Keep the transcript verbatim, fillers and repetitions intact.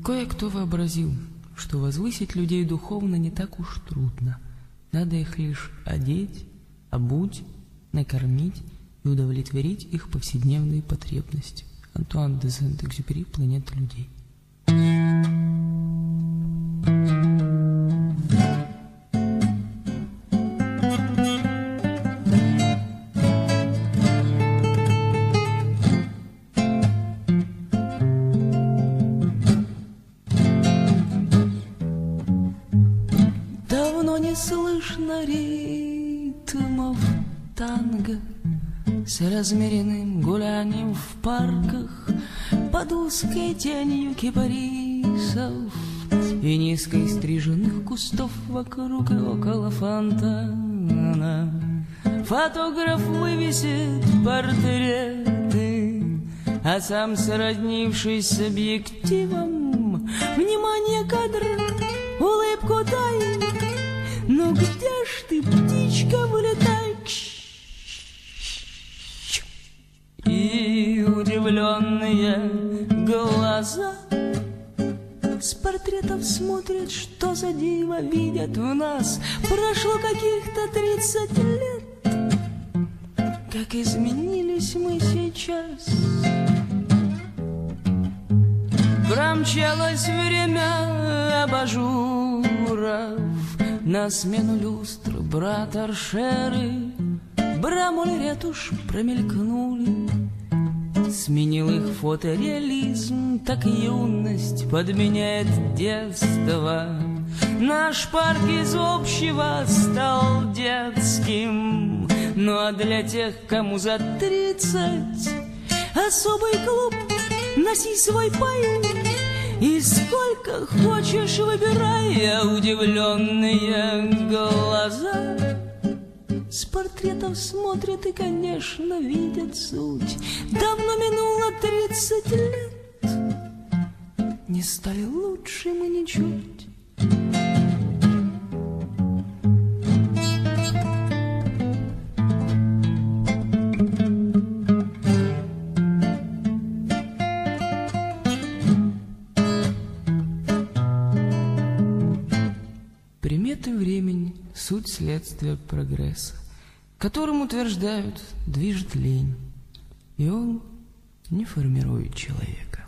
кое-кто вообразил, что возвысить людей духовно не так уж трудно. Надо их лишь одеть, обуть, накормить и удовлетворить их повседневные потребности. Антуан де Сент-Экзюпери «Планета людей». Давно не слышно ритмов танго с размеренным гулянием в парках под узкой тенью кипарисов и низкой стриженных кустов вокруг и около фонтана. Фотограф вывесит портреты, а сам, сроднившись с объективом, внимание кадра, улыбку дай. Ну где ж ты, птичка, вылетай? И удивленные глаза с портретов смотрят, что за диво видят в нас. Прошло каких-то тридцать лет, как изменились мы сейчас. Промчалось время абажуров, на смену люстр брат Аршеры, брамуль ретушь промелькнули. Сменил их фотореализм, так юность подменяет детство. Наш парк из общего стал детским. Ну а для тех, кому за тридцать, особый клуб, носи свой пай. И сколько хочешь выбирай, а удивленные глаза с портретов смотрят и, конечно, видят суть. Давно минуло тридцать лет, не стали лучше мы ничуть. Приметы времени — суть следствия прогресса, которым, утверждают, движет лень, и он не формирует человека.